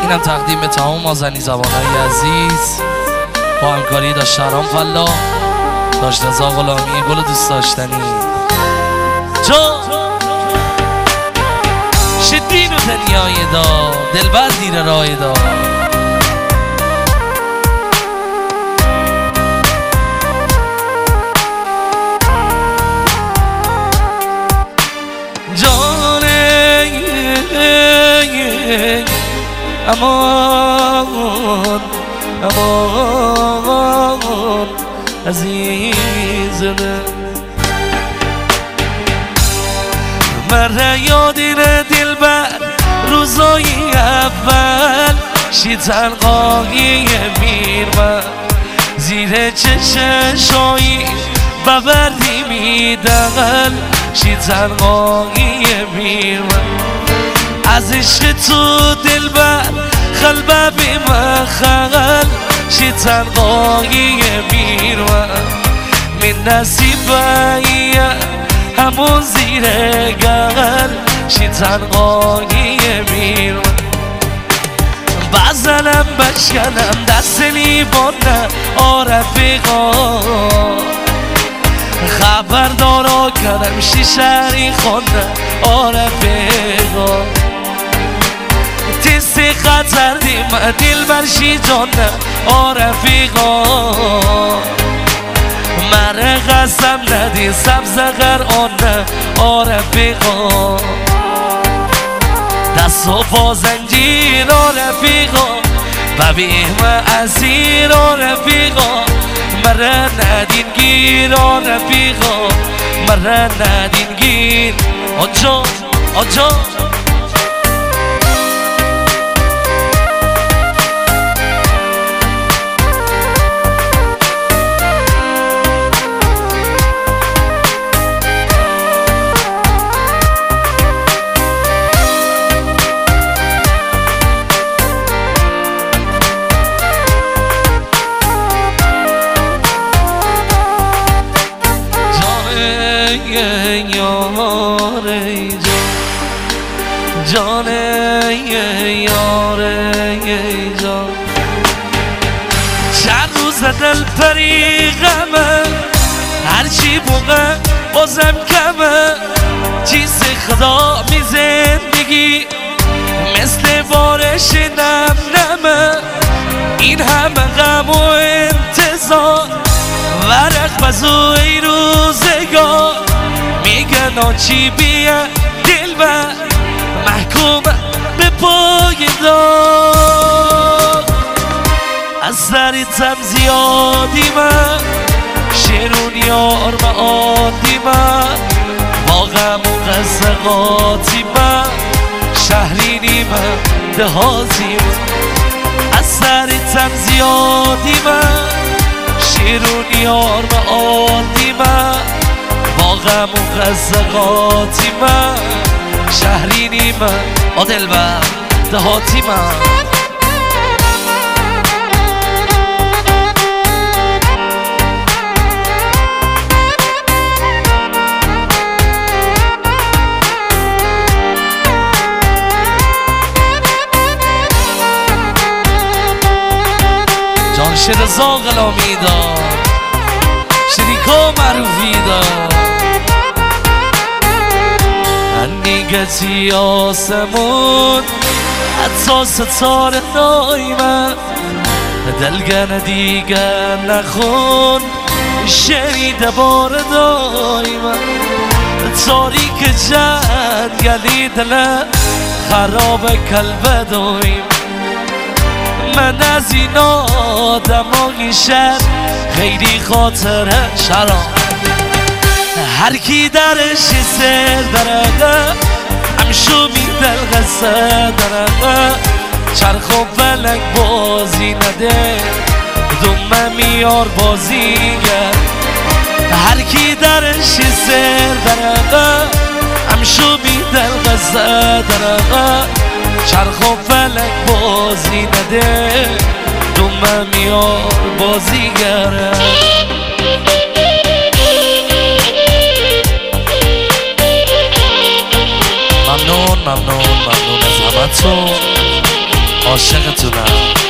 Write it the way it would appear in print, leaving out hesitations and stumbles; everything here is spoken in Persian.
اینم تقدیم به تمام مازنی زبانهای عزیز با همکاری داشت شهرام فلا، داشت رضا غلامی، گل دوست داشتنی شدین و دنیای دا دلبر دیر رای دا جانه امان امان عزیزم مرا یادینه دلبر روزای اول شی تنقایی میرم زیر چشمشایی ببردی میدقل شی تنقایی میرم از عشق تو دلبر قلبه بی مخل شی تنقایی میرم من نصیبه همون زیر گل شی تنقایی میرم بزنم بشکنم دست لیبانه آرفیقا خبردارا کنم شیشری خونه آرفیقا تیستی خطر دیم دل برشی جانه آرفیقا مره قسم ندی سبز غرانه آرفیقا دست و پا زنجیر آرفیقا ببیم اسیر آرفیقا مره ندین گیر آرفیقا مره ندین گیر آجا آجا جان یاره جان چند روز دل پریغمه هرچی موقع بازم کمه چیز خدا می زندگی مثل بارش نم نمه این همه غم و انتظار ورق بزوی روزگار میگن آچی بیه دلبر محکوم به پای دار از سریتم زیادی من شیرون یار معادی من با غم و قصقاتی من شهرینی من دهاتی من از سریتم زیادی من شیرون یار معادی من با غم و قصقاتی من شهرینی من دلبر دهاتی من جان رضا غلامی دار شریکا معروفی دار نیگتی آسمون حتی ستاره نایمه دلگن دیگر نخون شنیده بار دایمه تاریک جنگلی دل خراب کلب دایم من از این آدمای شهر خیلی خاطره شرام هر کی درش سر درقه همشو میدل غصه درقه چرخ و فلک بازی نده دومه میار بازیگر هر کی درش سر درقه همشو میدل غصه درقه چرخ و فلک بازی نده دومه میار بازیگر ممنون از همتون عاشقتونم.